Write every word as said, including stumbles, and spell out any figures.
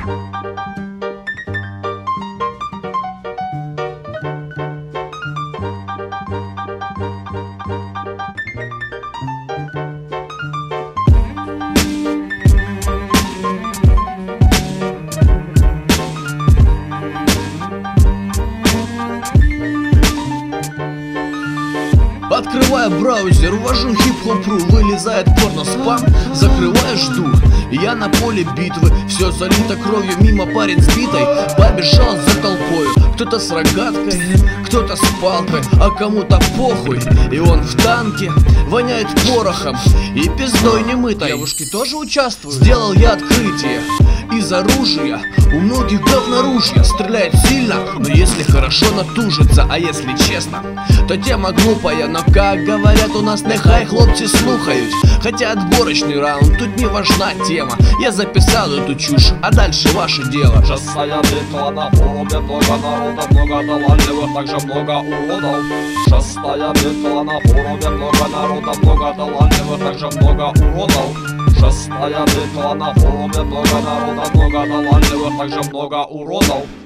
Открываю браузер, ввожу хип-хоп.ру, вылезает порно-спам. Закрываю, жду, я на поле битвы. Все залито кровью, мимо парень сбитой побежал за толпою. Кто-то с рогаткой, кто-то с палкой, а кому-то похуй. И он в танке, воняет порохом и пиздой немытой. Девушки тоже участвуют. Сделал я открытие из оружия. У многих говноружья стреляет сильно, но если хорошо натужится. А если честно, то тема глупая. Но как говорят у нас, нехай хлопцы слухают. Хотя отборочный раунд, тут не важна тема. Я записал эту чушь, а дальше ваше дело. Шестая битва на форуме, много народа, много талантливых, также много уродов. Шестая битва на форуме, много народа, много талантливых, также много уродов. Шестая битва на форуме, много народа, много талантливых, также много уродов.